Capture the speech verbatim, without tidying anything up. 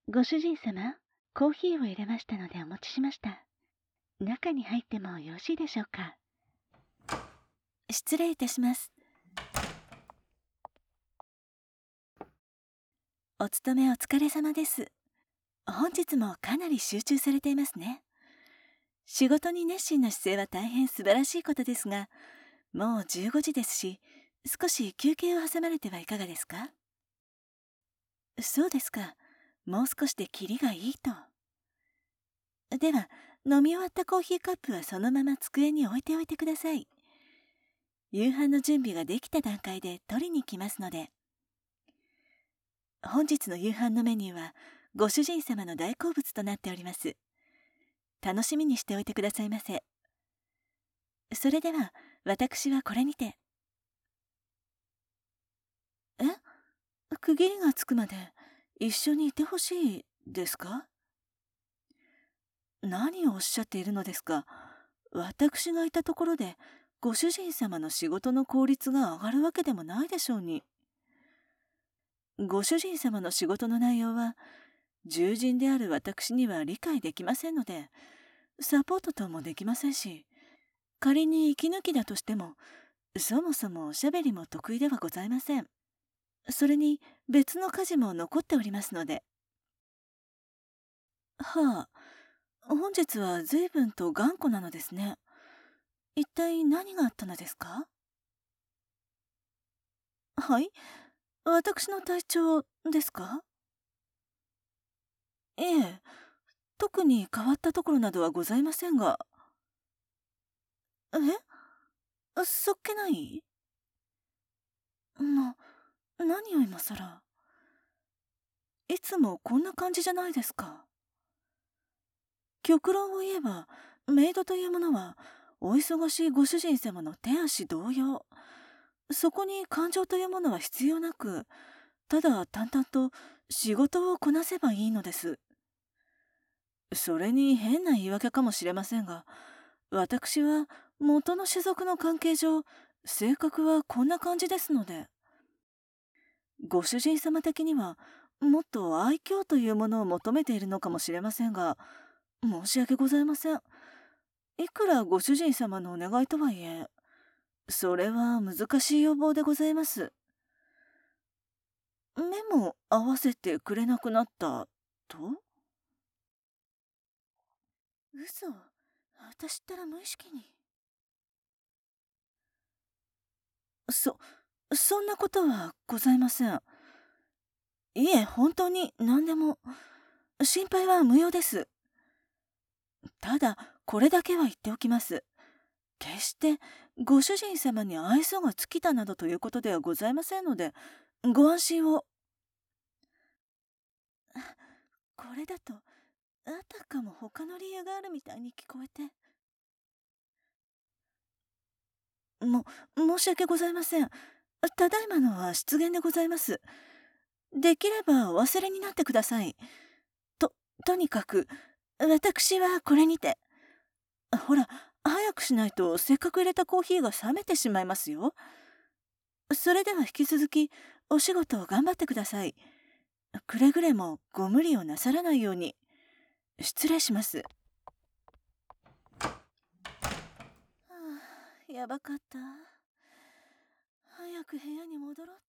ご主人様、コーヒーを入れましたのでお持ちしました。中に入ってもよろしいでしょうか。 失礼いたします。お勤めお疲れ様です。本日もかなり集中されていますね。仕事に熱心な姿勢は大変素晴らしいことですが、もうじゅうごじですし、少し休憩を挟まれてはいかがですか？そうですか。もう少しでキリがいいと。では、飲み終わったコーヒーカップはそのまま机に置いておいてください。夕飯の準備ができた段階で取りに来ますので。本日の夕飯のメニューはご主人様の大好物となっております。楽しみにしておいてくださいませ。それでは私はこれにて。え？区切りがつくまで一緒にいてほしいですか？何をおっしゃっているのですか。私がいたところでご主人様の仕事の効率が上がるわけでもないでしょうに。ご主人様の仕事の内容は従人である私には理解できませんので、サポートともできませんし、仮に息抜きだとしても、そもそもおしゃべりも得意ではございません。それに別の家事も残っておりますので。はあ、本日は随分と頑固なのですね。一体何があったのですか？はい、私の体調ですか？ええ、特に変わったところなどはございませんが。え？そっけない？な、何を今さら。いつもこんな感じじゃないですか。極論を言えば、メイドというものは、お忙しいご主人様の手足同様、そこに感情というものは必要なく、ただ淡々と仕事をこなせばいいのです。それに変な言い訳かもしれませんが、私は元の種族の関係上、性格はこんな感じですので、ご主人様的にはもっと愛嬌というものを求めているのかもしれませんが、申し訳ございません。いくらご主人様のお願いとはいえ、それは難しい要望でございます。目も合わせてくれなくなったと？嘘。私ったら無意識に。そ、そんなことはございません。いえ、本当に何でも。心配は無用です。ただ、これだけは言っておきます。決してご主人様に愛想が尽きたなどということではございませんので、ご安心を。これだと、あたかも他の理由があるみたいに聞こえて。も、申し訳ございません。ただいまのは失言でございます。できればお忘れになってください。と、とにかく、私はこれにて。ほら、早くしないとせっかく入れたコーヒーが冷めてしまいますよ。それでは引き続き、お仕事を頑張ってください。くれぐれもご無理をなさらないように。失礼します。はあ、やばかった。早く部屋に戻ろうっ